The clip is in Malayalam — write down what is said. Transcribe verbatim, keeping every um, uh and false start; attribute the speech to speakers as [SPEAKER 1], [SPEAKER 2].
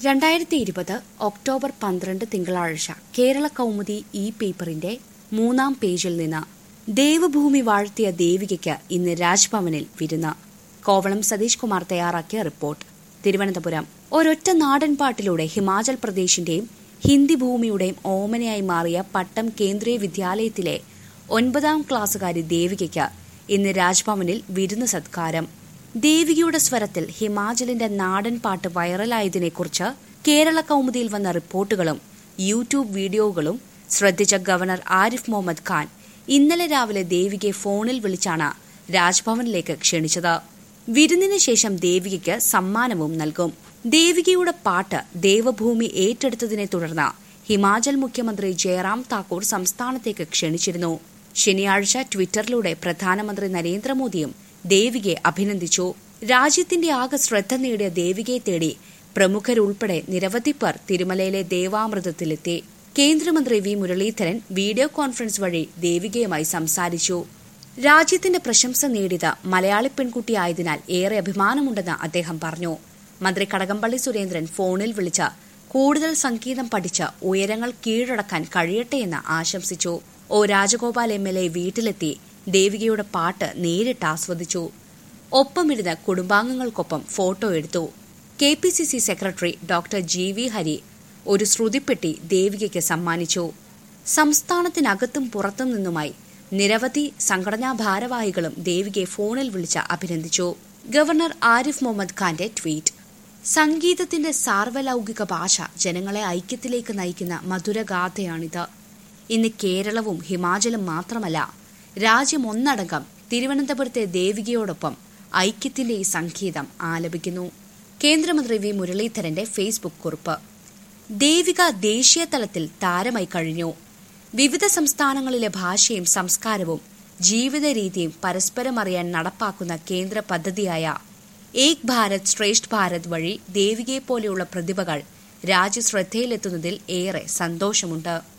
[SPEAKER 1] രണ്ടായിരത്തി ഇരുപത് ഒക്ടോബർ പന്ത്രണ്ട് തിങ്കളാഴ്ച കേരള കൗമുദി ഇ പേപ്പറിന്റെ മൂന്നാം പേജിൽ നിന്ന് ദേവഭൂമി വാഴ്ത്തിയ ദേവികയ്ക്ക് ഇന്ന് രാജ്ഭവനിൽ വിരുന്ന്. കോവളം സതീഷ് കുമാർ തയ്യാറാക്കിയ റിപ്പോർട്ട്. തിരുവനന്തപുരം. ഒരൊറ്റ നാടൻപാട്ടിലൂടെ ഹിമാചൽ പ്രദേശിന്റെയും ഹിന്ദി ഭൂമിയുടെയും ഓമനയായി മാറിയ പട്ടം കേന്ദ്രീയ വിദ്യാലയത്തിലെ ഒൻപതാം ക്ലാസ്സുകാരി ദേവികയ്ക്ക് ഇന്ന് രാജ്ഭവനിൽ വിരുന്ന് സത്കാരം. ദേവികയുടെ സ്വരത്തിൽ ഹിമാചലിന്റെ നാടൻ പാട്ട് വൈറലായതിനെക്കുറിച്ച് കേരള കൗമുദിയിൽ വന്ന റിപ്പോർട്ടുകളും യൂട്യൂബ് വീഡിയോകളും ശ്രദ്ധിച്ച ഗവർണർ ആരിഫ് മുഹമ്മദ് ഖാൻ ഇന്നലെ രാവിലെ ദേവികയെ ഫോണിൽ വിളിച്ചാണ് രാജ്ഭവനിലേക്ക് ക്ഷണിച്ചത്. വിരുന്നിന് ശേഷം ദേവികയ്ക്ക് സമ്മാനവും നൽകും. ദേവികയുടെ പാട്ട് ദേവഭൂമി ഏറ്റെടുത്തതിനെ തുടർന്ന് ഹിമാചൽ മുഖ്യമന്ത്രി ജയറാം താക്കൂർ സംസ്ഥാനത്തേക്ക് ക്ഷണിച്ചിരുന്നു. ശനിയാഴ്ച ട്വിറ്ററിലൂടെ പ്രധാനമന്ത്രി നരേന്ദ്രമോദിയും ദേവികയെ അഭിനന്ദിച്ചു. രാജ്യത്തിന്റെ ആകെ ശ്രദ്ധ നേടിയ ദേവികയെ തേടി പ്രമുഖരുൾപ്പെടെ നിരവധി പേർ തിരുമലയിലെ ദേവാമൃതത്തിലെത്തി. കേന്ദ്രമന്ത്രി വി മുരളീധരൻ വീഡിയോ കോൺഫറൻസ് വഴി ദേവികയുമായി സംസാരിച്ചു. രാജ്യത്തിന്റെ പ്രശംസ നേടിയത് മലയാളി പെൺകുട്ടിയായതിനാൽ ഏറെ അഭിമാനമുണ്ടെന്ന് അദ്ദേഹം പറഞ്ഞു. മന്ത്രി കടകംപള്ളി സുരേന്ദ്രൻ ഫോണിൽ വിളിച്ച് കൂടുതൽ സംഗീതം പഠിച്ച് ഉയരങ്ങൾ കീഴടക്കാൻ കഴിയട്ടെയെന്ന് ആശംസിച്ചു. O Rajagopal M L A വീട്ടിലെത്തി ദേവികയുടെ പാട്ട് നേരിട്ട് ആസ്വദിച്ചു. ഒപ്പമിരുന്ന് കുടുംബാംഗങ്ങൾക്കൊപ്പം ഫോട്ടോ എടുത്തു. K P C C secretary doctor G V Hari ഒരു ശ്രുതിപ്പെട്ടി ദേവികയ്ക്ക് സമ്മാനിച്ചു. സംസ്ഥാനത്തിനകത്തും പുറത്തും നിന്നുമായി നിരവധി സംഘടനാ ഭാരവാഹികളും ദേവികയെ ഫോണിൽ വിളിച്ച് അഭിനന്ദിച്ചു. ഗവർണർ ആരിഫ് മുഹമ്മദ് ഖാന്റെ ട്വീറ്റ്. സംഗീതത്തിന്റെ സാർവലൗകിക ഭാഷ ജനങ്ങളെ ഐക്യത്തിലേക്ക് നയിക്കുന്ന മധുരഗാഥയാണിത്. ഇന്ന് കേരളവും ഹിമാചലും മാത്രമല്ല, രാജ്യം ഒന്നടങ്കം തിരുവനന്തപുരത്തെ ദേവികയോടൊപ്പം ഐക്യത്തിന്റെ ഈ സംഗീതം ആലപിക്കുന്നു. കേന്ദ്രമന്ത്രി വി മുരളീധരന്റെ ഫേസ്ബുക്ക് കുറിപ്പ്. ദേവിക ദേശീയ തലത്തിൽ താരമായി കഴിഞ്ഞു. വിവിധ സംസ്ഥാനങ്ങളിലെ ഭാഷയും സംസ്കാരവും ജീവിത രീതിയും പരസ്പരം അറിയാൻ നടപ്പാക്കുന്ന കേന്ദ്ര പദ്ധതിയായ ഏക് ഭാരത് ശ്രേഷ്ഠ് ഭാരത് വഴി ദേവികയെപ്പോലെയുള്ള പ്രതിഭകൾ രാജ്യശ്രദ്ധയിലെത്തുന്നതിൽ ഏറെ സന്തോഷമുണ്ട്.